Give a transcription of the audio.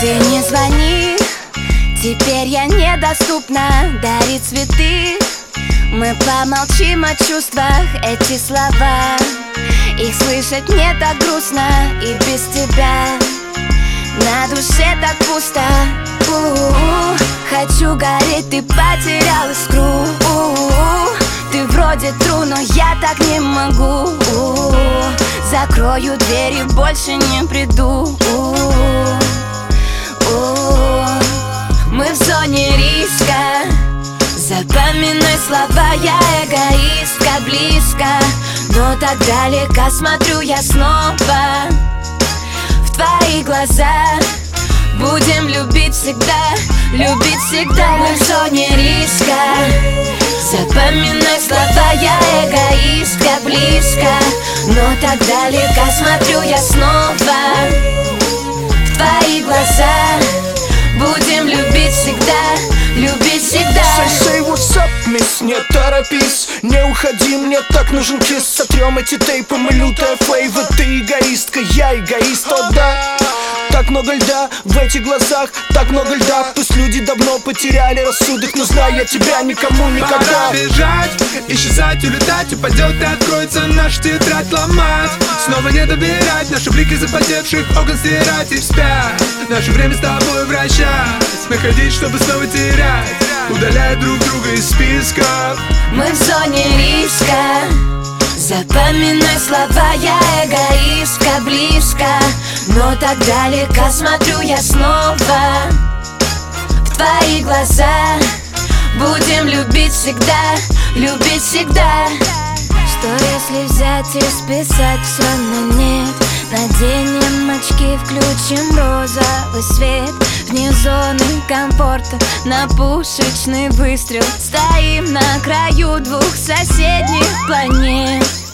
Ты не звони, теперь я недоступна. Дари цветы, мы помолчим о чувствах. Эти слова, их слышать мне так грустно. И без тебя на душе так пусто. Хочу гореть, ты потерял искру. Ты вроде true, но я так не могу. Закрою дверь и больше не приду. Мы в зоне риска. Запоминай слова, я эгоистка. Близко, но так далеко смотрю я снова в твои глаза. Будем любить всегда, любить всегда. Мы в зоне риска. Запоминай слова, я эгоистка. Близко, но так далеко смотрю я снова в твои глаза. Будем любить всегда, любить всегда. Say what's up, miss, не торопись. Не уходи, мне так нужен кисс. Сотрем эти тейпы, мы лютая фейва. Ты эгоистка, я эгоист, о да. Так много льда в этих глазах, так много льда. Пусть люди давно потеряли рассудок, но знаю я тебя никому никогда. Пора бежать, исчезать, улетать. Упадет и откроется наш тетрадь ломать. Снова не доверять, наши блики запотевших окон стирать и вспять. Наше время с тобой вращать, находить, чтобы снова терять, удалять друг друга из списков. Мы в зоне риска. Запоминай слова, я эгоистка. Близко, но так далеко смотрю я снова в твои глаза. Будем любить всегда, любить всегда. Что если взять и списать все на нет? Наденем очки, включим розовый свет. Вне зоны комфорта на пушечный выстрел. Стоим на краю двух соседних планет.